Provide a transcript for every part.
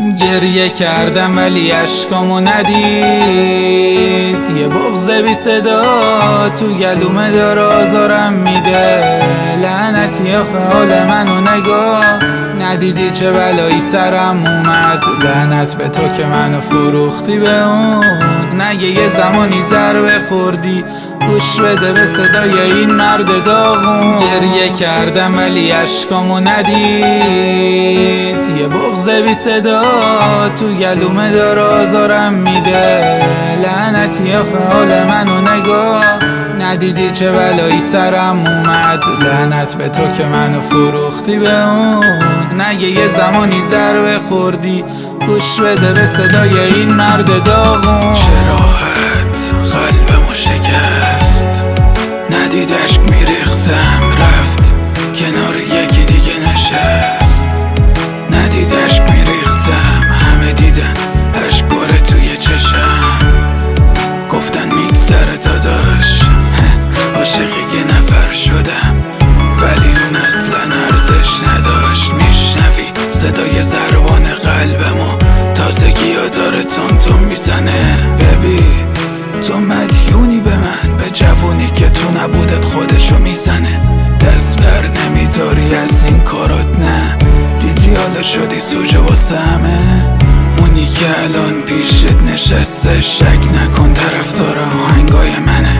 گریه کردم ولی اشکامو ندید، یه بغض بی صدا تو گلومه داره آزارم میده. لعنتی آخه حال منو نگاه، ندیدی چه بلایی سرم اومد. لعنت به تو که منو فروختی به اون، نگه یه زمانی ضربه خوردی گوش بده به صدای این مرد داغون. گریه کردم ولی اشکامو ندید، یه بغض بی صدا تو گلومه داره آزارم میده. لعنتی آخه حال منو نگاه، ندیدی چه بلایی سرم اومد. لعنت به تو که منو فروختی به اون، نگه یه زمانی ضربه خوردی گوش بده به صدای این مرد داغون. چه راحت قلبمو شکست، ندید عشق میریختم رفت کنار یکی دیگه نشست. ندید عشق میریختم همه دیدن عشق باره توی چشم. گفتن میگذره داداش عاشقی یه نفر شدم، ولی اون اصلا ارزش نداشت. میشنوی صدای ضربان قلبمو، تازگی ها داره تون تون میزنه. ببین تو مدیونی به من، به جوونی که تو نبودت خودشو میزنه. دست بر نمیداری از این کارات، نه دیدی حالا شدی سوژه واسه همه. اونی که الان پیشت نشسته شک نکن طرفدار آهنگای منه.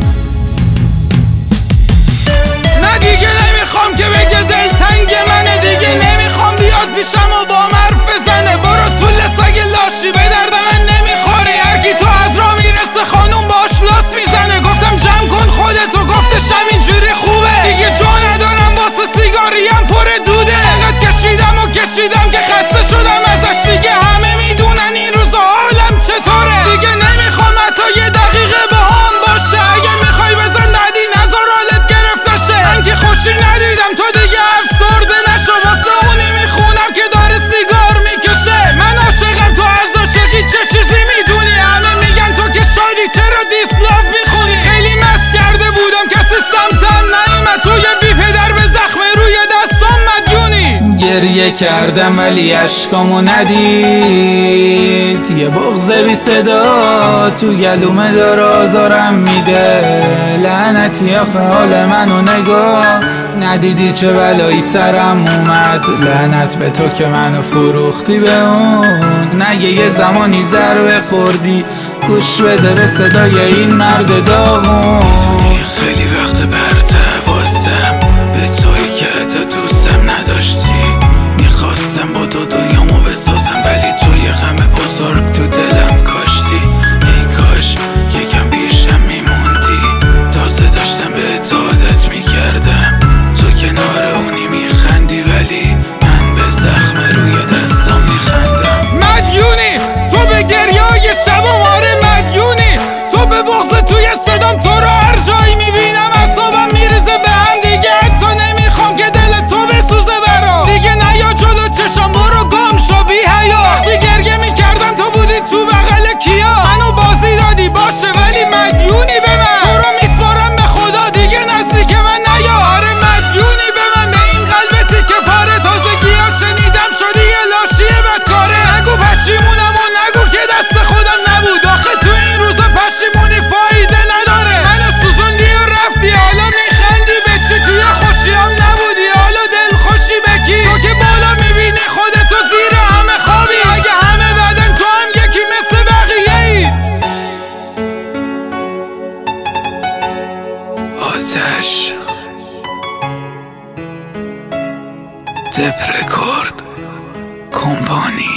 نه دیگه نمیخوام که بگه دلتنگ منه، دیگه نمیخوام بیاد پیشم و با حرف بزنه. برو تو لسگ لاشی به درد من نمیخوری، هرکی تو از راه میرسه خانوم باش لاس میزنه. گفتم جمع کن خودتو، گفتشم اینجوری خوبه، دیگه جا ندارم واسه سیگاریم پر دوده. انقدر کشیدم و کشیدم که خسته شدم ازش، دیگه همه میدونن این روزا حالم چطوره. دیگه نمیخوام حتی یه دقیقه با هم باشه، اگه میخوای بزن ندی نظر حالت گرفت نشه. من که خوشی ندیدم تو دیگه افسرده نشو، واسه اونی میخونم که داره سیگار میکشه. من عاشقم تو از عاشقی چه چیزی میدونی، همه میگن تو که شادی چرا دیسلاف میخونی. خیلی مست کرده بودم کسی سمتم نیومد، توی بی پدر به زخم روی دستم مدیونی. گریه کردم ولی اشکامو ندید، یه بغض بی صدا تو گلومه داره آزارم میده. لعنتی آخه حال منو نگاه، ندیدی چه بلایی سرم اومد. لعنت به تو که منو فروختی به اون، نگه یه زمانی ضربه خوردی گوش بده به صدای این مرد داغون. خیلی وقت برتوازم به تویی که حتی دوستم نداشتی. میخواستم با تو دنیامو بسازم، ولی توی غم بزرگ تو دلم کاشتی. ای کاش یکم پیشم میموندی، تازه داشتم به عادت میکردم. تو کنار اونی میخندی ولی من به زخم روی دستم میخندم. مدیونی تو به گریای شب و ماره، مدیونی تو به بغض توی صدام. تو رو هر جایی میبینم اعصابم میریزه به هم، دیگه حتی نمیخوام که دل تو بسوزه برام. دیگه نیا جلو چشم، برو گم شو بی حیا. وقتی گریه میکردم تو بودی تو بغل کیا، منو بازی دادی باشه ولی مدیونی به من. تو رو میسپارم به خدا دیگه نزدیک من نیا. آره مدیونی به من، به این قلبتی که پاره. تازگی ها شنیدم شدی یه لاشی بدکاره. نگو پشیمونم و نگو که دست خودم نبود، آخه تو این روزا پشیمونی فایده نداره. منو سوزوندی و رفتی، حالا میخندی به چی؟ توی خوشیام نبودی، حالا دل خوشی به کی؟ تو که بالا میبینی خودتو زیر همه خوابی، اگه همه بدن تو هم یکی مثل بقیه ای. آتش دپرکورد کمپانی.